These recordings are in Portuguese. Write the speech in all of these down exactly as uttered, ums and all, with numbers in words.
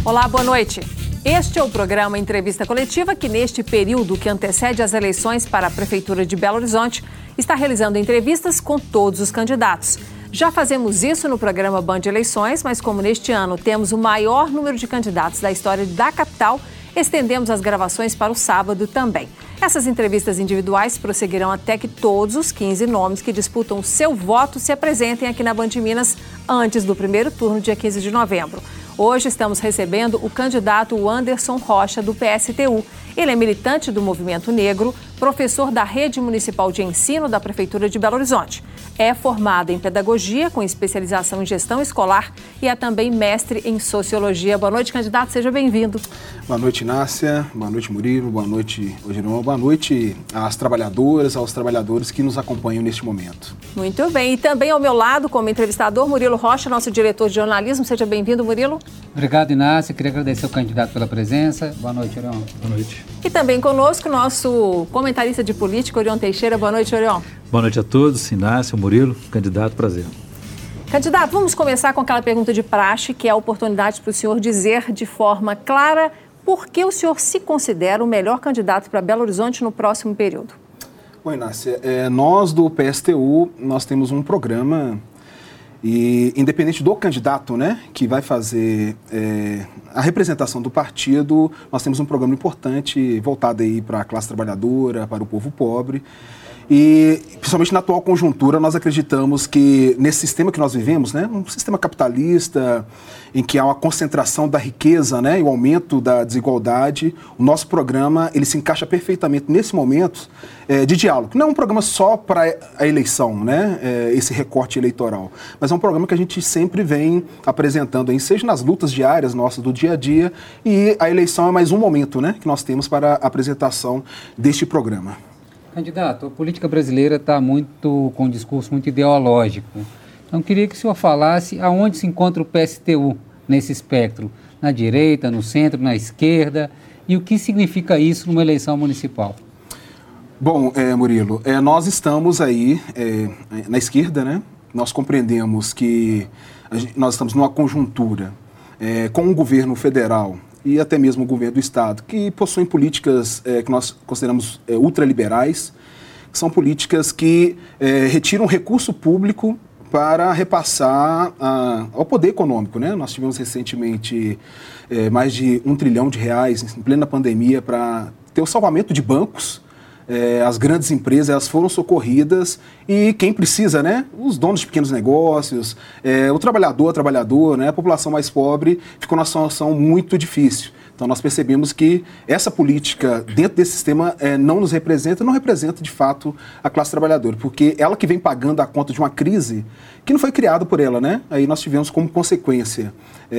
Olá, boa noite. Este é o programa Entrevista Coletiva que, neste período que antecede as eleições para a Prefeitura de Belo Horizonte, está realizando entrevistas com todos os candidatos. Já fazemos isso no programa Band Eleições, mas como neste ano temos o maior número de candidatos da história da capital, estendemos as gravações para o sábado também. Essas entrevistas individuais prosseguirão até que todos os quinze nomes que disputam o seu voto se apresentem aqui na Band Minas antes do primeiro turno, dia quinze de novembro. Hoje estamos recebendo o candidato Anderson Rocha, do P S T U. Ele é militante do Movimento Negro, professor da Rede Municipal de Ensino da Prefeitura de Belo Horizonte. É formado em Pedagogia, com especialização em Gestão Escolar e é também mestre em Sociologia. Boa noite, candidato. Seja bem-vindo. Boa noite, Nácia. Boa noite, Murilo. Boa noite, Ogiron. Boa noite às trabalhadoras, aos trabalhadores que nos acompanham neste momento. Muito bem. E também ao meu lado, como entrevistador, Murilo Rocha, nosso diretor de jornalismo. Seja bem-vindo, Murilo. Obrigado, Inácia. Queria agradecer ao candidato pela presença. Boa noite, Orion. Boa noite. E também conosco, nosso comentarista de política, Orion Teixeira. Boa noite, Orion. Boa noite a todos. Inácia, Murilo, candidato, prazer. Candidato, vamos começar com aquela pergunta de praxe, que é a oportunidade para o senhor dizer de forma clara por que o senhor se considera o melhor candidato para Belo Horizonte no próximo período. Bom, Inácia, é, nós do P S T U, nós temos um programa e, independente do candidato, né, que vai fazer é, a representação do partido, nós temos um programa importante voltado aí para a classe trabalhadora, para o povo pobre. E, principalmente na atual conjuntura, nós acreditamos que nesse sistema que nós vivemos, né, um sistema capitalista, em que há uma concentração da riqueza, né, e o aumento da desigualdade, o nosso programa ele se encaixa perfeitamente nesse momento é, de diálogo. Não é um programa só para a eleição, né, é, esse recorte eleitoral, mas é um programa que a gente sempre vem apresentando, aí, seja nas lutas diárias nossas do dia a dia, e a eleição é mais um momento, né, que nós temos para a apresentação deste programa. Candidato, a política brasileira está muito com um discurso muito ideológico. Então, queria que o senhor falasse aonde se encontra o P S T U nesse espectro, na direita, no centro, na esquerda, e o que significa isso numa eleição municipal? Bom, é, Murilo, é, nós estamos aí é, na esquerda, né? Nós compreendemos que a gente, nós estamos numa conjuntura é, com o governo federal e até mesmo o governo do Estado, que possuem políticas é, que nós consideramos é, ultraliberais, que são políticas que é, retiram recurso público para repassar a, ao poder econômico, né? Nós tivemos recentemente é, mais de um trilhão de reais em plena pandemia para ter o salvamento de bancos. É, as grandes empresas elas foram socorridas e quem precisa, né, os donos de pequenos negócios, é, o trabalhador, a trabalhadora, né, a população mais pobre ficou numa situação muito difícil. Então nós percebemos que essa política dentro desse sistema é, não nos representa, não representa de fato a classe trabalhadora, porque ela que vem pagando a conta de uma crise que não foi criada por ela, né? Aí nós tivemos como consequência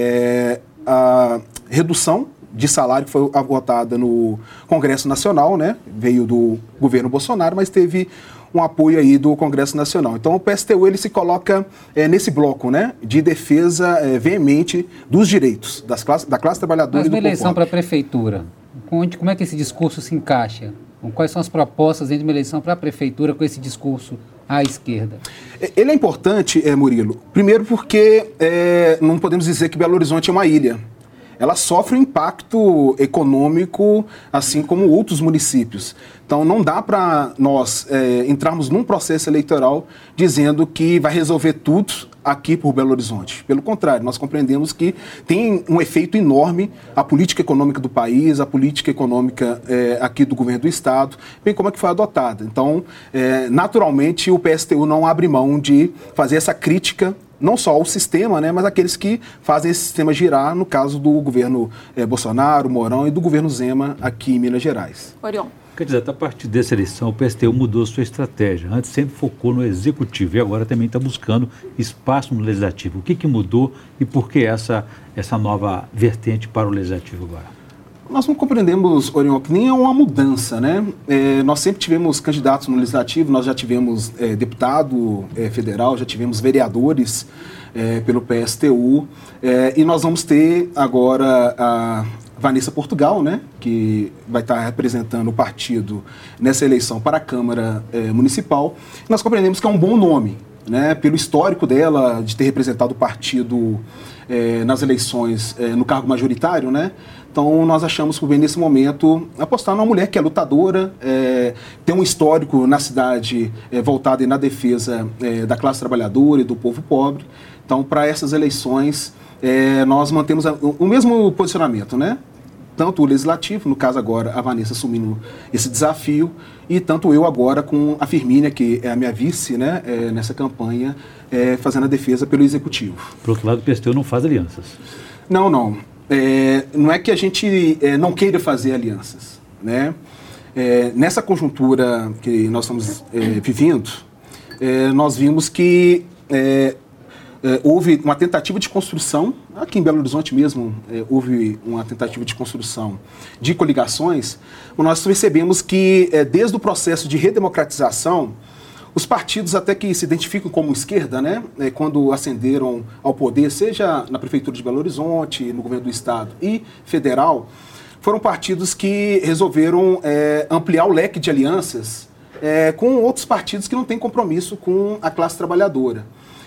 é, a redução de salário que foi votada no Congresso Nacional, né? Veio do governo Bolsonaro, mas teve um apoio aí do Congresso Nacional. Então o P S T U ele se coloca é, nesse bloco, né, de defesa é, veemente dos direitos das classe, da classe trabalhadora. Mas e do uma eleição povo para a prefeitura, onde, como é que esse discurso se encaixa? Quais são as propostas dentro de uma eleição para a prefeitura com esse discurso à esquerda? Ele é importante, é, Murilo, primeiro porque é, não podemos dizer que Belo Horizonte é uma ilha. Ela sofre um impacto econômico, assim como outros municípios. Então, não dá para nós é, entrarmos num processo eleitoral dizendo que vai resolver tudo aqui por Belo Horizonte. Pelo contrário, nós compreendemos que tem um efeito enorme a política econômica do país, a política econômica é, aqui do governo do Estado, bem como é que foi adotada. Então, é, naturalmente, o P S T U não abre mão de fazer essa crítica não só ao sistema, né, mas aqueles que fazem esse sistema girar, no caso do governo eh, Bolsonaro, Mourão e do governo Zema aqui em Minas Gerais. Orion. Candidato, a partir dessa eleição, o P S T U mudou sua estratégia. Antes sempre focou no executivo e agora também está buscando espaço no legislativo. O que, que mudou e por que essa, essa nova vertente para o legislativo agora? Nós não compreendemos, Orion, que nem é uma mudança, né? É, nós sempre tivemos candidatos no Legislativo, nós já tivemos é, deputado é, federal, já tivemos vereadores é, pelo P S T U, é, e nós vamos ter agora a Vanessa Portugal, né? Que vai estar representando o partido nessa eleição para a Câmara é, Municipal. Nós compreendemos que é um bom nome. né, pelo histórico dela de ter representado o partido é, nas eleições é, no cargo majoritário, né? Então, nós achamos por bem, nesse momento, apostar numa mulher que é lutadora, é, tem um histórico na cidade é, voltado na defesa é, da classe trabalhadora e do povo pobre. Então, para essas eleições, é, nós mantemos a, o mesmo posicionamento, né? Tanto o Legislativo, no caso agora a Vanessa assumindo esse desafio, e tanto eu agora com a Firmínia, que é a minha vice, né, é, nessa campanha, é, fazendo a defesa pelo Executivo. Por outro lado, o P S T U não faz alianças. Não, não. É, não é que a gente é, não queira fazer alianças, né? É, nessa conjuntura que nós estamos é, vivendo, é, nós vimos que é, é, houve uma tentativa de construção, aqui em Belo Horizonte mesmo, é, houve uma tentativa de construção de coligações, nós percebemos que é, desde o processo de redemocratização, os partidos até que se identificam como esquerda, né, quando ascenderam ao poder, seja na Prefeitura de Belo Horizonte, no governo do Estado e federal, foram partidos que resolveram é, ampliar o leque de alianças é, com outros partidos que não têm compromisso com a classe trabalhadora.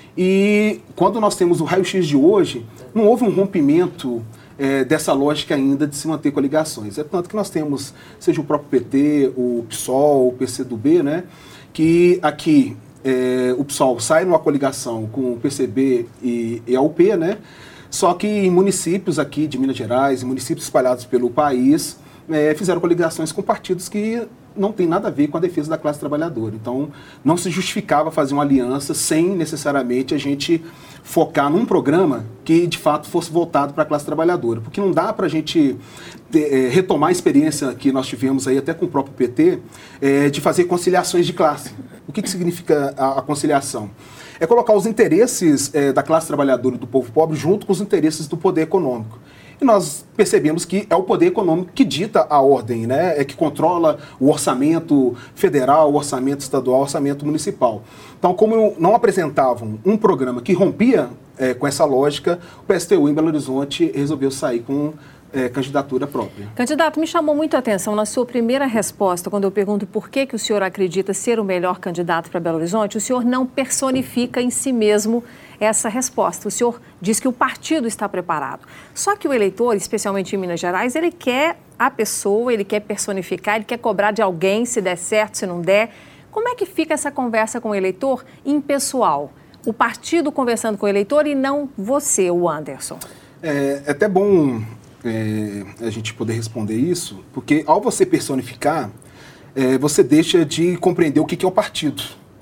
E quando nós temos o raio-x de hoje, não houve um rompimento é, dessa lógica ainda de se manter coligações. É tanto que nós temos, seja o próprio P T, o PSOL, o P C do B, né, que aqui é, o PSOL sai numa coligação com o P C B e, e a U P, né? Só que em municípios aqui de Minas Gerais, em municípios espalhados pelo país, é, fizeram coligações com partidos que não tem nada a ver com a defesa da classe trabalhadora. Então, não se justificava fazer uma aliança sem necessariamente a gente focar num programa que, de fato, fosse voltado para a classe trabalhadora. Porque não dá para a gente ter, é, retomar a experiência que nós tivemos aí, até com o próprio P T, é, de fazer conciliações de classe. O que, que significa a, a conciliação? É colocar os interesses é, da classe trabalhadora e do povo pobre junto com os interesses do poder econômico. E nós percebemos que é o poder econômico que dita a ordem, né? É que controla o orçamento federal, o orçamento estadual, o orçamento municipal. Então, como não apresentavam um programa que rompia é, com essa lógica, o P S T U em Belo Horizonte resolveu sair com é, candidatura própria. Candidato, me chamou muito a atenção na sua primeira resposta, quando eu pergunto por que, que o senhor acredita ser o melhor candidato para Belo Horizonte, o senhor não personifica em si mesmo essa resposta. O senhor diz que o partido está preparado. Só que o eleitor, especialmente em Minas Gerais, ele quer a pessoa, ele quer personificar, ele quer cobrar de alguém se der certo, se não der. Como é que fica essa conversa com o eleitor impessoal? O partido conversando com o eleitor e não você, o Anderson. É, é até bom é, a gente poder responder isso, porque ao você personificar, é, você deixa de compreender o que, que é o partido.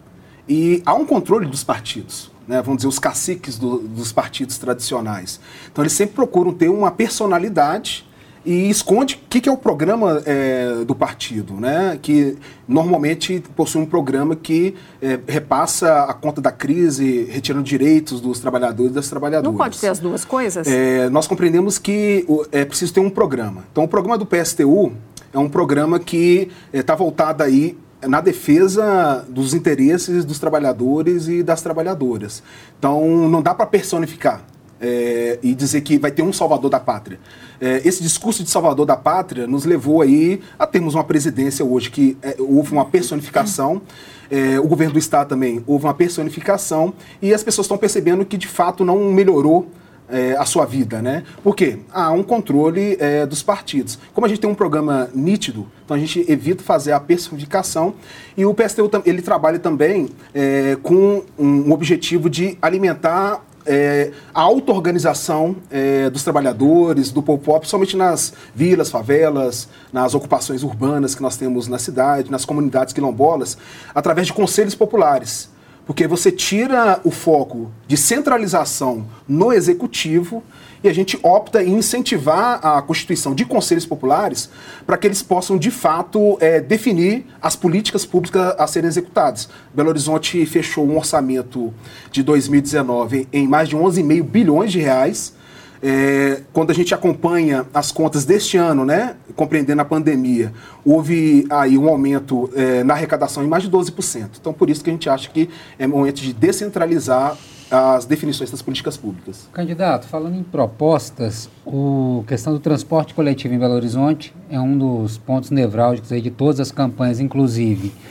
E há um controle dos partidos. Né, vamos dizer, os caciques do, dos partidos tradicionais. Então, eles sempre procuram ter uma personalidade e esconde o que, que é o programa é, do partido, né, que normalmente possui um programa que é, repassa a conta da crise, retirando direitos dos trabalhadores e das trabalhadoras. Não pode ter as duas coisas? É, nós compreendemos que é preciso ter um programa. Então, o programa do P S T U é um programa que está é, voltado aí na defesa dos interesses dos trabalhadores e das trabalhadoras. Então, não dá para personificar é, e dizer que vai ter um salvador da pátria. É, esse discurso de salvador da pátria nos levou aí a termos uma presidência hoje que é, houve uma personificação, é, o governo do Estado também houve uma personificação e as pessoas estão percebendo que, de fato, não melhorou É, a sua vida, né? Por quê? Há um controle é, dos partidos. Como a gente tem um programa nítido, então a gente evita fazer a personificação e o P S T U ele trabalha também é, com um objetivo de alimentar é, a auto-organização é, dos trabalhadores, do povo pobre, somente nas vilas, favelas, nas ocupações urbanas que nós temos na cidade, nas comunidades quilombolas, através de conselhos populares. Porque você tira o foco de centralização no executivo e a gente opta em incentivar a constituição de conselhos populares para que eles possam, de fato, é, definir as políticas públicas a serem executadas. Belo Horizonte fechou um orçamento de dois mil e dezenove em mais de onze vírgula cinco bilhões de reais. É, quando a gente acompanha as contas deste ano, né, compreendendo a pandemia, houve aí um aumento é, na arrecadação em mais de doze por cento. Então, por isso que a gente acha que é momento de descentralizar as definições das políticas públicas. Candidato, falando em propostas, a questão do transporte coletivo em Belo Horizonte é um dos pontos nevrálgicos aí de todas as campanhas, inclusive.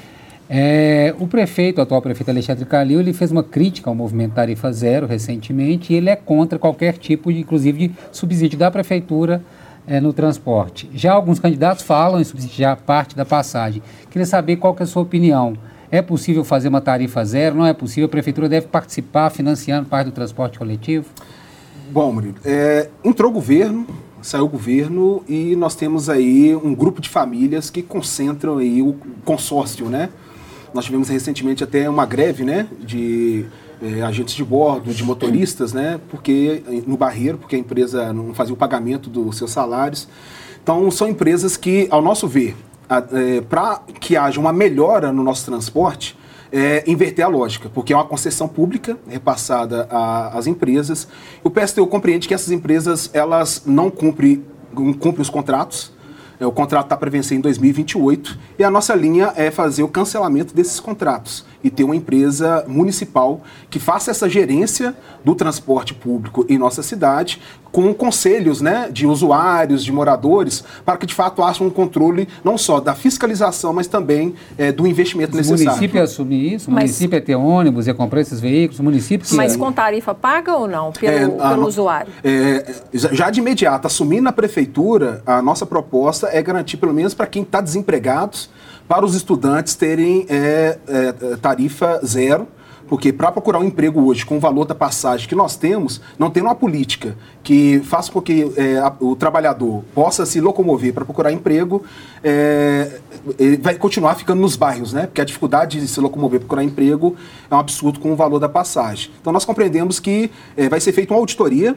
É, o prefeito, o atual prefeito Alexandre Calil, ele fez uma crítica ao movimento Tarifa Zero recentemente e ele é contra qualquer tipo, de, inclusive, de subsídio da prefeitura é, no transporte. Já alguns candidatos falam em subsidiar parte da passagem. Queria saber qual que é a sua opinião. É possível fazer uma tarifa zero? Não é possível? A prefeitura deve participar financiando parte do transporte coletivo? Bom, Murilo, é, entrou o governo, saiu o governo e nós temos aí um grupo de famílias que concentram aí o consórcio, né? Nós tivemos recentemente até uma greve, né, de é, agentes de bordo, de motoristas, né, porque no Barreiro, porque a empresa não fazia o pagamento dos seus salários. Então, são empresas que, ao nosso ver, é, para que haja uma melhora no nosso transporte, é, inverter a lógica, porque é uma concessão pública repassada às empresas. O P S T U compreende que essas empresas elas não cumprem, não cumprem os contratos. O contrato está para vencer em dois mil e vinte e oito e a nossa linha é fazer o cancelamento desses contratos e ter uma empresa municipal que faça essa gerência do transporte público em nossa cidade com conselhos, né, de usuários, de moradores, para que de fato haja um controle não só da fiscalização, mas também é, do investimento mas necessário. O município ia assumir isso? O mas, município ia ter ônibus, ia comprar esses veículos? O município que mas ia... com tarifa paga ou não, pelo, é, pelo a, usuário? É, já de imediato, assumindo a prefeitura, a nossa proposta é garantir, pelo menos para quem está desempregado, para os estudantes terem é, é, tarifa zero, porque para procurar um emprego hoje com o valor da passagem que nós temos, não tem uma política que faça com que é, a, o trabalhador possa se locomover para procurar emprego, é, ele vai continuar ficando nos bairros, né? Porque a dificuldade de se locomover para procurar emprego é um absurdo com o valor da passagem. Então nós compreendemos que é, vai ser feita uma auditoria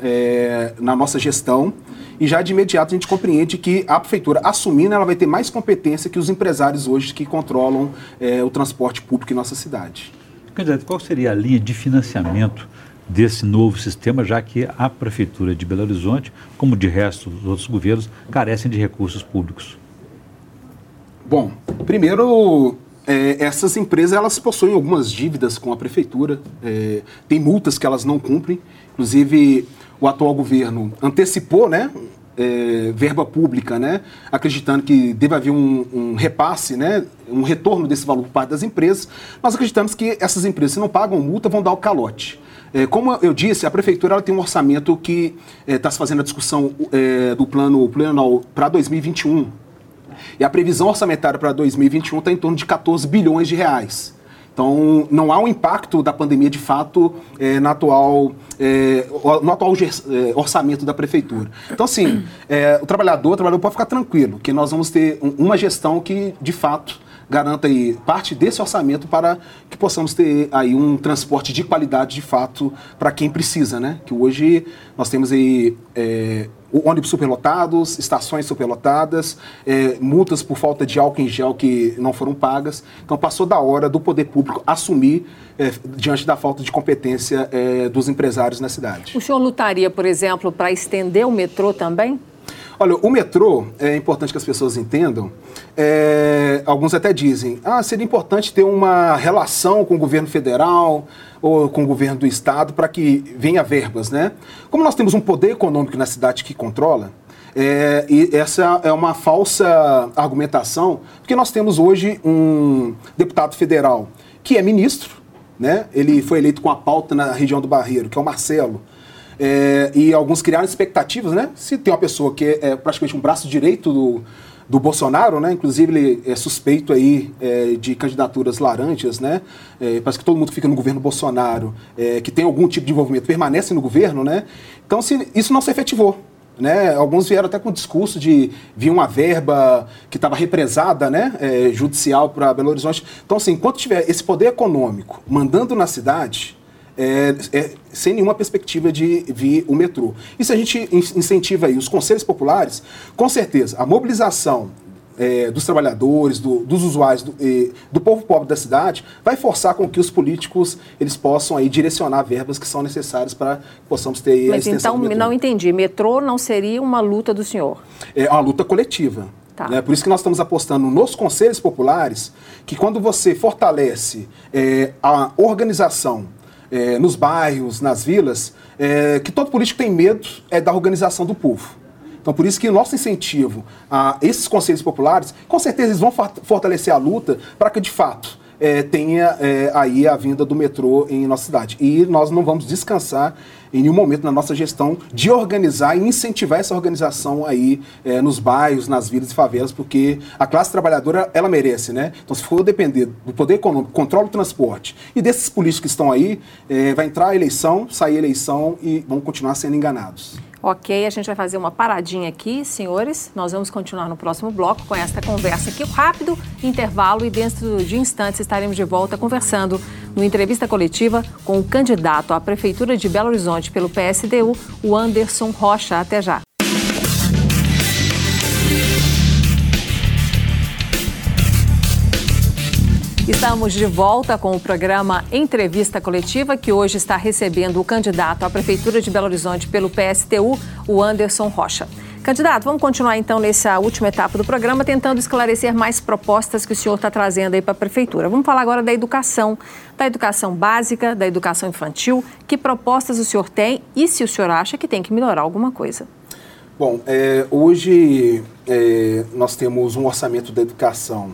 é, na nossa gestão, e já de imediato a gente compreende que a prefeitura, assumindo, ela vai ter mais competência que os empresários hoje que controlam é, o transporte público em nossa cidade. Candidato, qual seria a linha de financiamento desse novo sistema, já que a Prefeitura de Belo Horizonte, como de resto dos outros governos, carecem de recursos públicos? Bom, primeiro, é, essas empresas elas possuem algumas dívidas com a Prefeitura, é, tem multas que elas não cumprem, inclusive o atual governo antecipou, né, é, verba pública, né, acreditando que deve haver um, um repasse, né, um retorno desse valor por parte das empresas. Nós acreditamos que essas empresas, se não pagam multa, vão dar o calote. É, como eu disse, a Prefeitura ela tem um orçamento que está é, se fazendo a discussão é, do plano plurianual para dois mil e vinte e um, e a previsão orçamentária para dois mil e vinte e um está em torno de quatorze bilhões de reais. Então, não há um impacto da pandemia, de fato, é, na atual, é, no atual orçamento da Prefeitura. Então, assim, é, o trabalhador, o trabalhador pode ficar tranquilo, que nós vamos ter uma gestão que, de fato, garanta aí parte desse orçamento para que possamos ter aí um transporte de qualidade, de fato, para quem precisa, né? Que hoje nós temos aí é, ônibus superlotados, estações superlotadas, é, multas por falta de álcool em gel que não foram pagas. Então, passou da hora do poder público assumir é, diante da falta de competência é, dos empresários na cidade. O senhor lutaria, por exemplo, para estender o metrô também? Olha, o metrô, é importante que as pessoas entendam, é, alguns até dizem, ah, seria importante ter uma relação com o governo federal ou com o governo do estado para que venha verbas, né? Como nós temos um poder econômico na cidade que controla, é, e essa é uma falsa argumentação, porque nós temos hoje um deputado federal que é ministro, né? Ele foi eleito com a pauta na região do Barreiro, que é o Marcelo. É, e alguns criaram expectativas, né? Se tem uma pessoa que é, é praticamente um braço direito do, do Bolsonaro, né? Inclusive ele é suspeito aí é, de candidaturas laranjas, né? É, parece que todo mundo que fica no governo Bolsonaro, é, que tem algum tipo de envolvimento, permanece no governo, né? Então, se isso não se efetivou, né? Alguns vieram até com o discurso de vir uma verba que estava represada, né? É, judicial para Belo Horizonte. Então, assim, enquanto tiver esse poder econômico mandando na cidade, É, é, sem nenhuma perspectiva de vir o metrô. E se a gente incentiva aí os conselhos populares, com certeza, a mobilização é, dos trabalhadores, do, dos usuários, do, e, do povo pobre da cidade, vai forçar com que os políticos eles possam aí direcionar verbas que são necessárias para que possamos ter aí a extensão do metrô. Mas então, não entendi, metrô não seria uma luta do senhor? É uma luta coletiva. Tá. Né? Por isso que nós estamos apostando nos conselhos populares, que quando você fortalece é, a organização É, nos bairros, nas vilas, é, que todo político tem medo é da organização do povo. Então, por isso que nosso incentivo a esses conselhos populares, com certeza eles vão fortalecer a luta para que, de fato, é, tenha é, aí a vinda do metrô em nossa cidade. E nós não vamos descansar em nenhum momento na nossa gestão de organizar e incentivar essa organização aí é, nos bairros, nas vilas e favelas, porque a classe trabalhadora, ela merece, né? Então, se for depender do poder econômico, controle do transporte e desses políticos que estão aí, é, vai entrar a eleição, sair a eleição e vão continuar sendo enganados. Ok, a gente vai fazer uma paradinha aqui, senhores. Nós vamos continuar no próximo bloco com esta conversa aqui. Rápido intervalo e dentro de instantes estaremos de volta conversando no Entrevista Coletiva com o candidato à Prefeitura de Belo Horizonte pelo P S D U, o Anderson Rocha. Até já. Estamos de volta com o programa Entrevista Coletiva, que hoje está recebendo o candidato à Prefeitura de Belo Horizonte pelo P S T U, o Anderson Rocha. Candidato, vamos continuar então nessa última etapa do programa, tentando esclarecer mais propostas que o senhor está trazendo aí para a Prefeitura. Vamos falar agora da educação, da educação básica, da educação infantil. Que propostas o senhor tem e se o senhor acha que tem que melhorar alguma coisa? Bom, é, hoje é, nós temos um orçamento da educação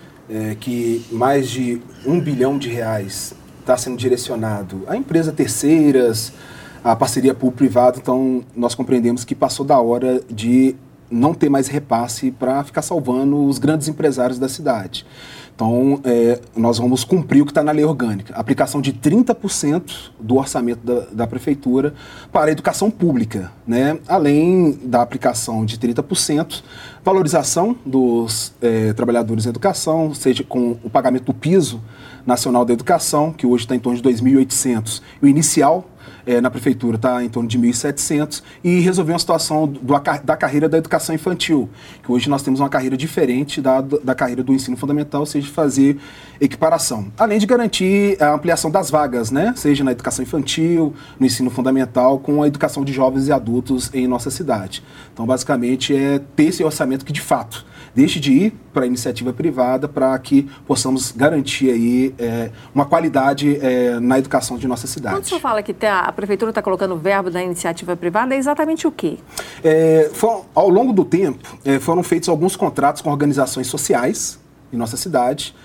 É, que mais de um bilhão de reais está sendo direcionado a empresas terceiras, a parceria público-privada. Então, nós compreendemos que passou da hora de não ter mais repasse para ficar salvando os grandes empresários da cidade. Então, é, nós vamos cumprir o que está na lei orgânica, a aplicação de trinta por cento do orçamento da, da Prefeitura para a educação pública, né? Além da aplicação de trinta por cento, valorização dos é, trabalhadores em educação, seja com o pagamento do piso nacional da educação, que hoje está em torno de dois mil e oitocentos, o inicial É, na Prefeitura está em torno de mil e setecentos, e resolver uma situação do, da carreira da educação infantil, que hoje nós temos uma carreira diferente da, da carreira do ensino fundamental, ou seja, fazer equiparação. Além de garantir a ampliação das vagas, né? Seja na educação infantil, no ensino fundamental, com a educação de jovens e adultos em nossa cidade. Então, basicamente, é ter esse orçamento que, de fato, deixe de ir para a iniciativa privada para que possamos garantir aí é, uma qualidade é, na educação de nossa cidade. Quando o senhor fala que a Prefeitura está colocando verbo da iniciativa privada, é exatamente o quê? É, for, ao longo do tempo, é, foram feitos alguns contratos com organizações sociais em nossa cidade,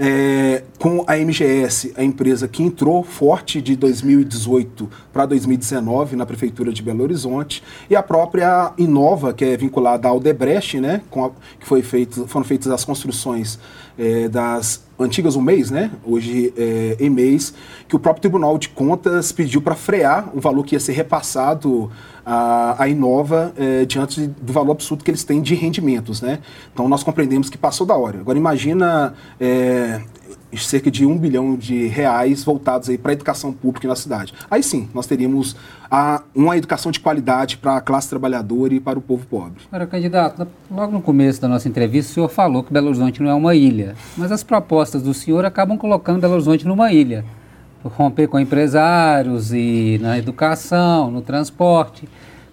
É, com a M G S, a empresa que entrou forte de dois mil e dezoito para dois mil e dezenove na Prefeitura de Belo Horizonte, e a própria Inova, que é vinculada à Odebrecht, né, com a, que foi feito, foram feitas as construções é, das antigas U M E I S, né, hoje é, E M E I S, que o próprio Tribunal de Contas pediu para frear o valor que ia ser repassado a, a Inova é, diante do valor absurdo que eles têm de rendimentos, né? Então nós compreendemos que passou da hora. Agora imagina é, cerca de um bilhão de reais voltados aí para a educação pública na cidade. Aí sim, nós teríamos a, uma educação de qualidade para a classe trabalhadora e para o povo pobre. Agora, candidato, logo no começo da nossa entrevista, o senhor falou que Belo Horizonte não é uma ilha, mas as propostas do senhor acabam colocando Belo Horizonte numa ilha. Romper com empresários e na educação, no transporte.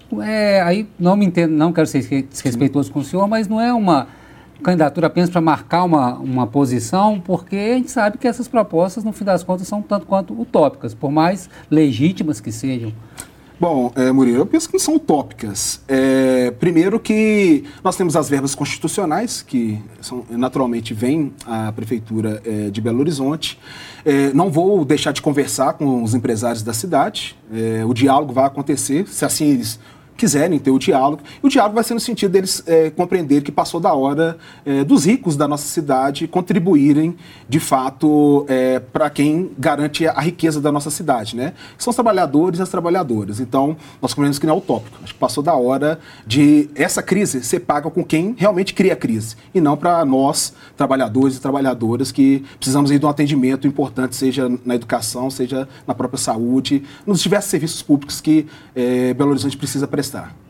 É, aí não me entendo, não quero ser desrespeitoso com o senhor, mas não é uma candidatura apenas para marcar uma, uma posição, porque a gente sabe que essas propostas, no fim das contas, são tanto quanto utópicas, por mais legítimas que sejam. Bom, é, Murilo, eu penso que não são utópicas. É, primeiro que nós temos as verbas constitucionais, que são, naturalmente vêm à Prefeitura é, de Belo Horizonte. É, não vou deixar de conversar com os empresários da cidade. É, o diálogo vai acontecer, se assim eles quiserem ter o diálogo. E o diálogo vai ser no sentido deles é, compreender que passou da hora é, dos ricos da nossa cidade contribuírem, de fato, é, para quem garante a riqueza da nossa cidade, né? São os trabalhadores e as trabalhadoras. Então, nós compreendemos que não é utópico. Acho que passou da hora de essa crise ser paga com quem realmente cria a crise, e não para nós, trabalhadores e trabalhadoras, que precisamos ir de um atendimento importante, seja na educação, seja na própria saúde, nos diversos serviços públicos que é, Belo Horizonte precisa prestar.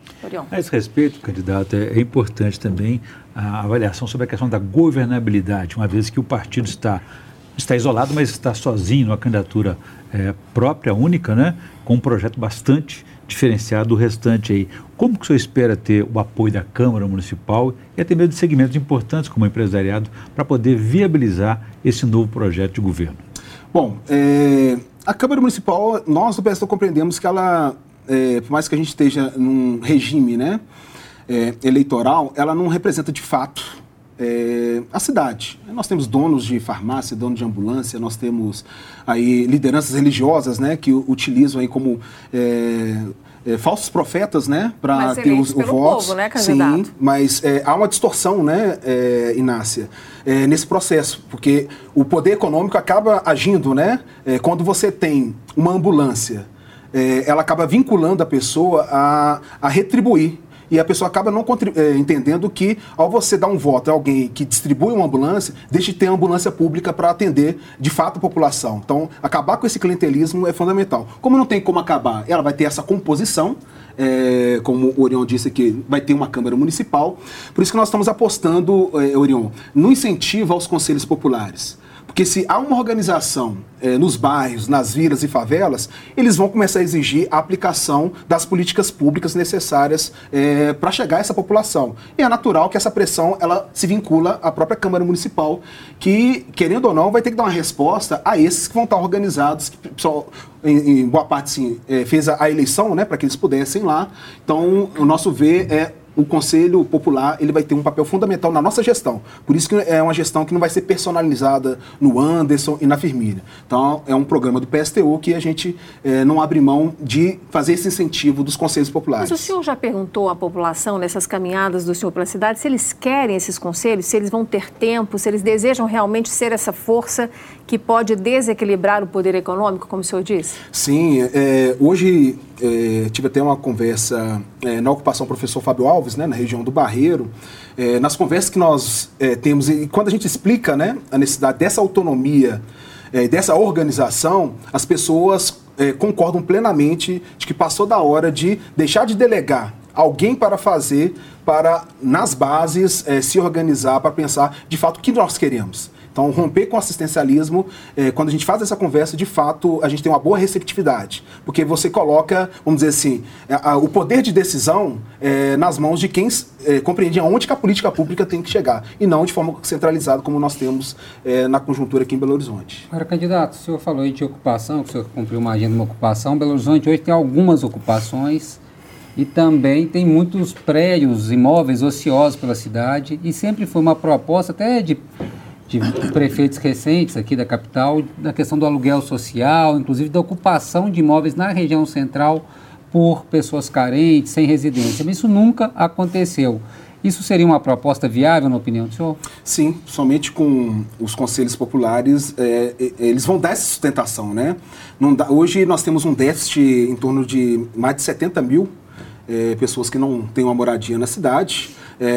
A esse respeito, candidato, é, é importante também a avaliação sobre a questão da governabilidade, uma vez que o partido está, está isolado, mas está sozinho numa candidatura é, própria, única, né, com um projeto bastante diferenciado do restante aí. Como que o senhor espera ter o apoio da Câmara Municipal e até mesmo de segmentos importantes como o empresariado para poder viabilizar esse novo projeto de governo? Bom, é, a Câmara Municipal, nós do P S D compreendemos que ela... É, por mais que a gente esteja num regime, né, é, eleitoral, ela não representa de fato é, a cidade. Nós temos donos de farmácia, donos de ambulância, nós temos aí lideranças religiosas, né, que utilizam aí como é, é, falsos profetas, né, para ter os, o voto. Povo, né, candidato? Sim, mas é, há uma distorção, né, é, Inácia, é, nesse processo, porque o poder econômico acaba agindo, né, é, quando você tem uma ambulância, é, ela acaba vinculando a pessoa a, a retribuir. E a pessoa acaba não é, entendendo que, ao você dar um voto a alguém que distribui uma ambulância, deixe de ter uma ambulância pública para atender, de fato, a população. Então, acabar com esse clientelismo é fundamental. Como não tem como acabar, ela vai ter essa composição, é, como o Orion disse aqui, vai ter uma Câmara Municipal. Por isso que nós estamos apostando, é, Orion, no incentivo aos conselhos populares. Porque se há uma organização eh, nos bairros, nas vilas e favelas, eles vão começar a exigir a aplicação das políticas públicas necessárias eh, para chegar a essa população. E é natural que essa pressão ela se vincula à própria Câmara Municipal, que, querendo ou não, vai ter que dar uma resposta a esses que vão estar organizados, que só, em, em boa parte sim, eh, fez a, a eleição, né, para que eles pudessem ir lá. Então, o nosso ver é o Conselho Popular ele vai ter um papel fundamental na nossa gestão. Por isso que é uma gestão que não vai ser personalizada no Anderson e na Firmina. Então, é um programa do P S T U que a gente é, não abre mão de fazer esse incentivo dos Conselhos Populares. Mas o senhor já perguntou à população, nessas caminhadas do senhor pela cidade, se eles querem esses conselhos, se eles vão ter tempo, se eles desejam realmente ser essa força que pode desequilibrar o poder econômico, como o senhor disse? Sim, é, hoje é, tive até uma conversa é, na ocupação professor Fábio Alves, né, na região do Barreiro, é, nas conversas que nós é, temos, e quando a gente explica, né, a necessidade dessa autonomia, é, dessa organização, as pessoas é, concordam plenamente de que passou da hora de deixar de delegar alguém para fazer, para, nas bases, é, se organizar, para pensar, de fato, o que nós queremos. Então, romper com o assistencialismo, eh, quando a gente faz essa conversa, de fato, a gente tem uma boa receptividade. Porque você coloca, vamos dizer assim, a, a, o poder de decisão eh, nas mãos de quem eh, compreende aonde que a política pública tem que chegar. E não de forma centralizada, como nós temos eh, na conjuntura aqui em Belo Horizonte. Agora, candidato, o senhor falou aí de ocupação, que o senhor cumpriu uma agenda de uma ocupação. Belo Horizonte hoje tem algumas ocupações e também tem muitos prédios, imóveis ociosos pela cidade. E sempre foi uma proposta até de... de prefeitos recentes aqui da capital, da questão do aluguel social, inclusive da ocupação de imóveis na região central por pessoas carentes, sem residência. Mas isso nunca aconteceu. Isso seria uma proposta viável, na opinião do senhor? Sim, somente com os conselhos populares, é, eles vão dar essa sustentação, né? Não dá, hoje nós temos um déficit em torno de mais de setenta mil é, pessoas que não têm uma moradia na cidade,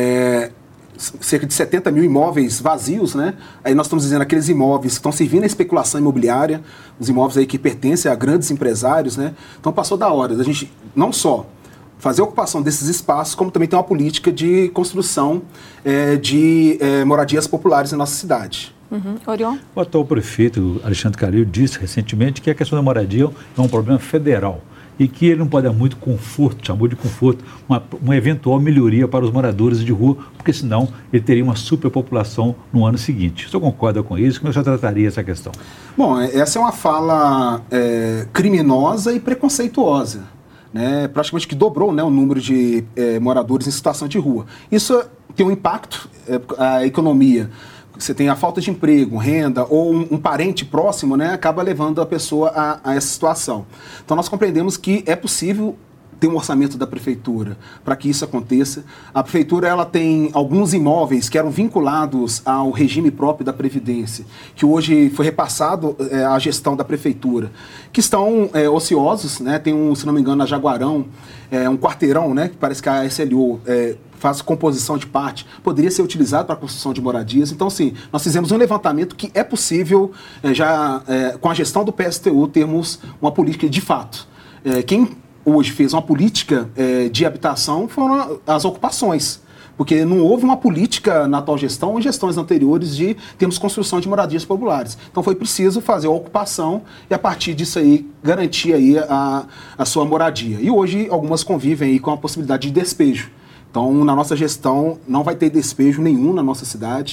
é, cerca de setenta mil imóveis vazios, né? Aí nós estamos dizendo aqueles imóveis que estão servindo à especulação imobiliária, os imóveis aí que pertencem a grandes empresários, né? Então passou da hora da gente não só fazer a ocupação desses espaços, como também ter uma política de construção é, de é, moradias populares na nossa cidade. Uhum. Orion? O atual prefeito, Alexandre Calil, disse recentemente que a questão da moradia é um problema federal e que ele não pode dar muito conforto, chamou de conforto, uma, uma eventual melhoria para os moradores de rua, porque senão ele teria uma superpopulação no ano seguinte. O senhor concorda com isso? Como o senhor trataria essa questão? Bom, essa é uma fala é, criminosa e preconceituosa, né? Praticamente que dobrou, né, o número de é, moradores em situação de rua. Isso tem um impacto é, à economia. Você tem a falta de emprego, renda ou um, um parente próximo, né, acaba levando a pessoa a, a essa situação. Então nós compreendemos que é possível ter um orçamento da prefeitura para que isso aconteça. A prefeitura ela tem alguns imóveis que eram vinculados ao regime próprio da Previdência, que hoje foi repassado é, à gestão da prefeitura, que estão é, ociosos, né? Tem um, se não me engano, na Jaguarão, é, um quarteirão, né, que parece que a S L O é, faz composição de parte, poderia ser utilizado para a construção de moradias. Então, sim, nós fizemos um levantamento que é possível, é, já é, com a gestão do P S T U, termos uma política de fato. É, quem hoje fez uma política é, de habitação foram as ocupações, porque não houve uma política na atual gestão ou em gestões anteriores de termos construção de moradias populares. Então foi preciso fazer a ocupação e a partir disso aí garantir aí a, a sua moradia. E hoje algumas convivem aí com a possibilidade de despejo. Então, na nossa gestão, não vai ter despejo nenhum na nossa cidade.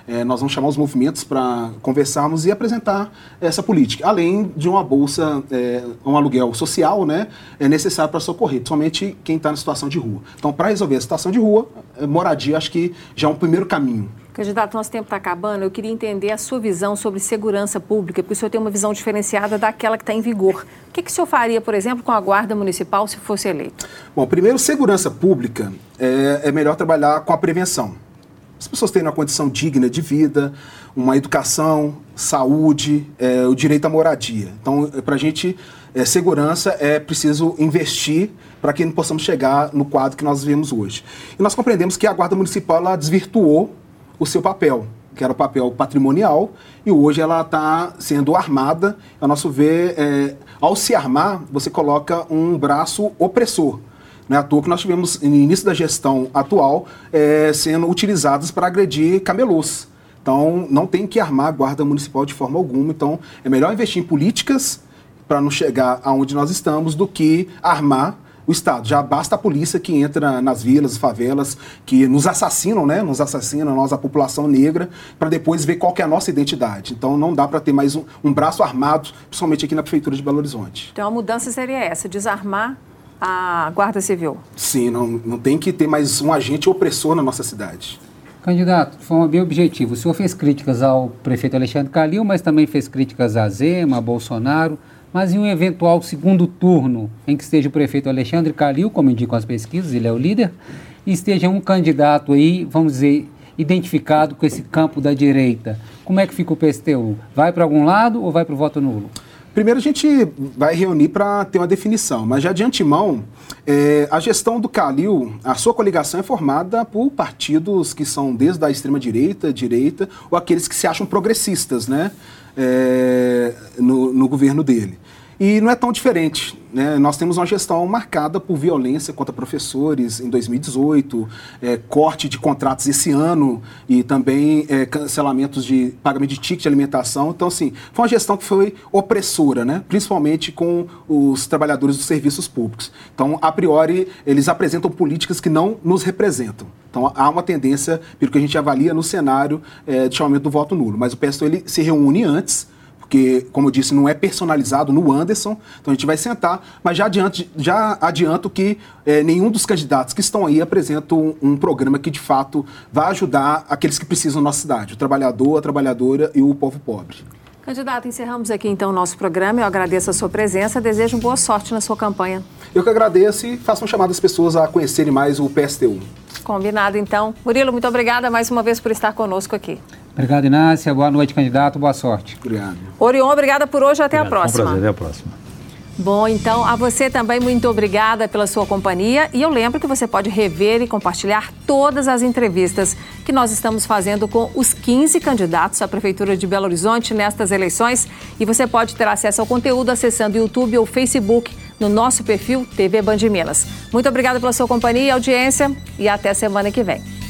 É, nós vamos chamar os movimentos para conversarmos e apresentar essa política, além de uma bolsa, é, um aluguel social, né, é necessário para socorrer, somente quem está na situação de rua. Então, para resolver a situação de rua, moradia, acho que já é um primeiro caminho. Candidato, nosso tempo está acabando. Eu queria entender a sua visão sobre segurança pública, porque o senhor tem uma visão diferenciada daquela que está em vigor. O que, que o senhor faria, por exemplo, com a Guarda Municipal se fosse eleito? Bom, primeiro, segurança pública é, é melhor trabalhar com a prevenção. As pessoas têm uma condição digna de vida, uma educação, saúde, é, o direito à moradia. Então, para a gente, é, segurança é preciso investir para que não possamos chegar no quadro que nós vemos hoje. E nós compreendemos que a Guarda Municipal ela desvirtuou o seu papel, que era o papel patrimonial, e hoje ela está sendo armada. A nosso ver, é, ao se armar, você coloca um braço opressor. Não é à toa que nós tivemos, no início da gestão atual, é, sendo utilizadas para agredir camelôs. Então, não tem que armar a Guarda Municipal de forma alguma. Então, é melhor investir em políticas para não chegar aonde nós estamos do que armar o Estado. Já basta a polícia que entra nas vilas, favelas, que nos assassinam, né? Nos assassinam, nós, a população negra, para depois ver qual que é a nossa identidade. Então, não dá para ter mais um, um braço armado, principalmente aqui na Prefeitura de Belo Horizonte. Então, a mudança seria essa, desarmar a Guarda Civil. Sim, não, não tem que ter mais um agente opressor na nossa cidade. Candidato, de forma bem objetiva, o senhor fez críticas ao prefeito Alexandre Calil, mas também fez críticas a Zema, a Bolsonaro. Mas em um eventual segundo turno em que esteja o prefeito Alexandre Calil, como indicam as pesquisas, ele é o líder, e esteja um candidato aí, vamos dizer, identificado com esse campo da direita, como é que fica o P S T U? Vai para algum lado ou vai para o voto nulo? Primeiro a gente vai reunir para ter uma definição, mas já de antemão, é, a gestão do Calil, a sua coligação é formada por partidos que são desde a extrema-direita, direita, ou aqueles que se acham progressistas, né, é, no, no governo dele. E não é tão diferente, né? Nós temos uma gestão marcada por violência contra professores em dois mil e dezoito, é, corte de contratos esse ano e também é, cancelamentos de pagamento de ticket de alimentação. Então, assim, foi uma gestão que foi opressora, né? Principalmente com os trabalhadores dos serviços públicos. Então, a priori, eles apresentam políticas que não nos representam. Então, há uma tendência, pelo que a gente avalia no cenário, é, de chamamento do voto nulo. Mas o P S T U ele se reúne antes, porque, como eu disse, não é personalizado no Anderson, então a gente vai sentar, mas já adianto, já adianto que é, nenhum dos candidatos que estão aí apresenta um, um programa que, de fato, vai ajudar aqueles que precisam da nossa cidade, o trabalhador, a trabalhadora e o povo pobre. Candidato, encerramos aqui, então, o nosso programa. Eu agradeço a sua presença, desejo boa sorte na sua campanha. Eu que agradeço e faço um chamado às pessoas a conhecerem mais o P S T U. Combinado, então. Murilo, muito obrigada mais uma vez por estar conosco aqui. Obrigado, Inácia. Boa noite, candidato. Boa sorte. Obrigado. Orion, obrigada por hoje. Até Obrigado, a próxima. Um prazer. Até a próxima. Bom, então, a você também muito obrigada pela sua companhia. E eu lembro que você pode rever e compartilhar todas as entrevistas que nós estamos fazendo com os quinze candidatos à Prefeitura de Belo Horizonte nestas eleições. E você pode ter acesso ao conteúdo acessando o YouTube ou Facebook no nosso perfil T V Band Minas. Muito obrigada pela sua companhia e audiência e até semana que vem.